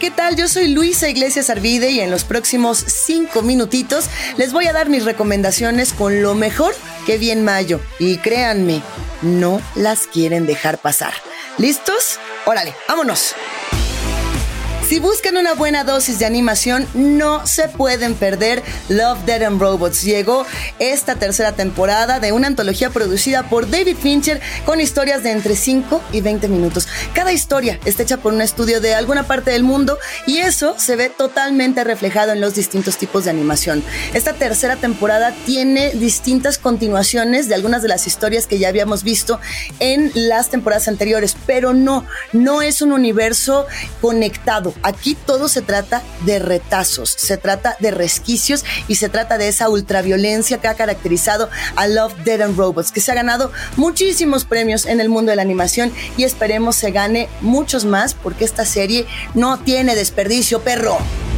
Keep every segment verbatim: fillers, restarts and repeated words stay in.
¿qué tal? Yo soy Luisa Iglesias Arvide y en los próximos cinco minutitos les voy a dar mis recomendaciones con lo mejor que vi en mayo. Y créanme, no las quieren dejar pasar. ¿Listos? Órale, vámonos. Si buscan una buena dosis de animación, no se pueden perder Love, Death and Robots. Llegó esta tercera temporada de una antología producida por David Fincher con historias de entre cinco y veinte minutos. Cada historia está hecha por un estudio de alguna parte del mundo y eso se ve totalmente reflejado en los distintos tipos de animación. Esta tercera temporada tiene distintas continuaciones de algunas de las historias que ya habíamos visto en las temporadas anteriores, pero no, no es un universo conectado. Aquí todo se trata de retazos, se trata de resquicios y se trata de esa ultraviolencia que ha caracterizado a Love, Death and Robots, que se ha ganado muchísimos premios en el mundo de la animación y esperemos se gane muchos más porque esta serie no tiene desperdicio, perro.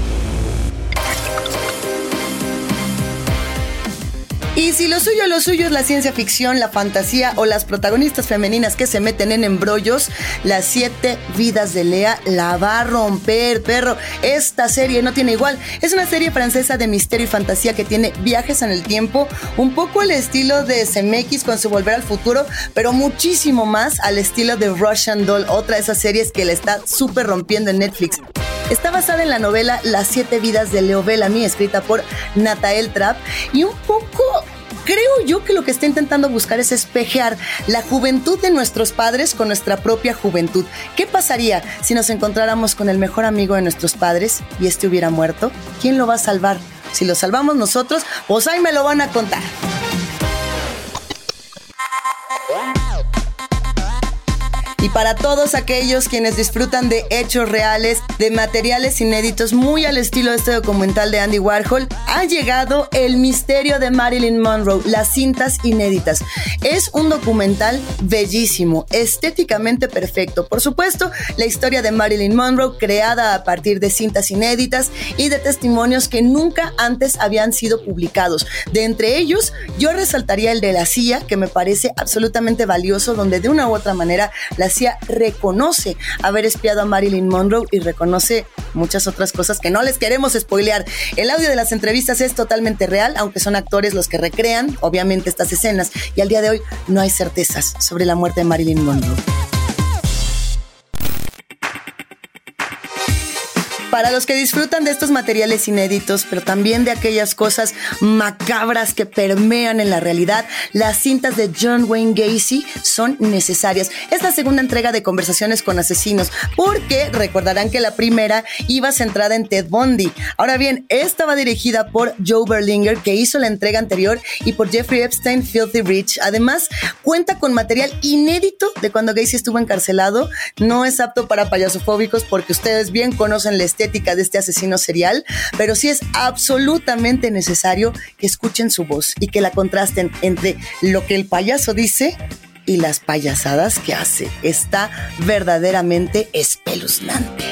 Y si lo suyo, lo suyo es la ciencia ficción, la fantasía o las protagonistas femeninas que se meten en embrollos, Las siete vidas de Lea la va a romper, perro. Esta serie no tiene igual. Es una serie francesa de misterio y fantasía que tiene viajes en el tiempo, un poco al estilo de Zemeckis con su Volver al Futuro, pero muchísimo más al estilo de Russian Doll, otra de esas series que le está súper rompiendo en Netflix. Está basada en la novela Las siete vidas de Leo Bellamy, escrita por Nathaniel Trapp, y un poco creo yo que lo que está intentando buscar es espejear la juventud de nuestros padres con nuestra propia juventud. ¿Qué pasaría si nos encontráramos con el mejor amigo de nuestros padres y este hubiera muerto? ¿Quién lo va a salvar? Si lo salvamos nosotros, pues ahí me lo van a contar. Y para todos aquellos quienes disfrutan de hechos reales, de materiales inéditos, muy al estilo de este documental de Andy Warhol, ha llegado El misterio de Marilyn Monroe, las cintas inéditas. Es un documental bellísimo, estéticamente perfecto. Por supuesto, la historia de Marilyn Monroe creada a partir de cintas inéditas y de testimonios que nunca antes habían sido publicados. De entre ellos, yo resaltaría el de la C I A, que me parece absolutamente valioso, donde de una u otra manera la C I A reconoce haber espiado a Marilyn Monroe y reconoce muchas otras cosas que no les queremos spoilear. El audio de las entrevistas es totalmente real, aunque son actores los que recrean, obviamente, estas escenas, y al día de hoy no hay certezas sobre la muerte de Marilyn Monroe. Para los que disfrutan de estos materiales inéditos, pero también de aquellas cosas macabras que permean en la realidad, las cintas de John Wayne Gacy son necesarias. Es la segunda entrega de Conversaciones con Asesinos, porque recordarán que la primera iba centrada en Ted Bundy. Ahora bien, esta va dirigida por Joe Berlinger, que hizo la entrega anterior, y por Jeffrey Epstein, Filthy Rich. Además, cuenta con material inédito de cuando Gacy estuvo encarcelado. No es apto para payasofóbicos porque ustedes bien conocen la estética de este asesino serial, pero sí es absolutamente necesario que escuchen su voz y que la contrasten entre lo que el payaso dice y las payasadas que hace. Está verdaderamente espeluznante.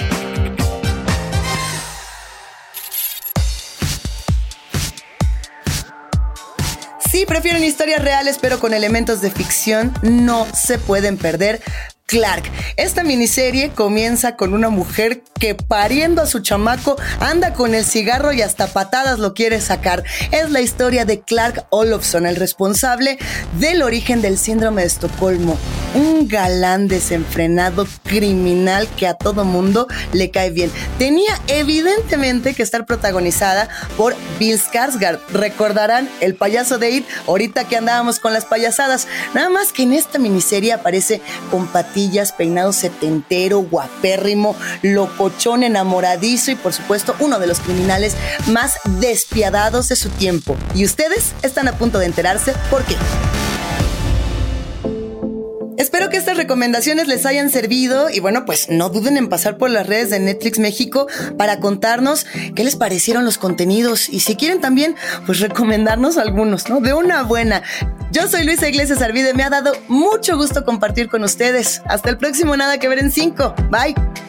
Si prefieren historias reales pero con elementos de ficción, no se pueden perder Clark. Esta miniserie comienza con una mujer que pariendo a su chamaco anda con el cigarro y hasta patadas lo quiere sacar. Es la historia de Clark Olofsson, el responsable del origen del síndrome de Estocolmo. Un galán desenfrenado, criminal que a todo mundo le cae bien. Tenía evidentemente que estar protagonizada por Bill Skarsgård. Recordarán el payaso de It, ahorita que andábamos con las payasadas. Nada más que en esta miniserie aparece con patillas, peinado setentero, guapérrimo, locochón, enamoradizo y por supuesto uno de los criminales más despiadados de su tiempo. Y ustedes están a punto de enterarse por qué. Espero que estas recomendaciones les hayan servido y bueno, pues no duden en pasar por las redes de Netflix México para contarnos qué les parecieron los contenidos y si quieren también, pues recomendarnos algunos, ¿no? De una buena. Yo soy Luisa Iglesias Arvide, me ha dado mucho gusto compartir con ustedes. Hasta el próximo Nada que Ver en cinco. Bye.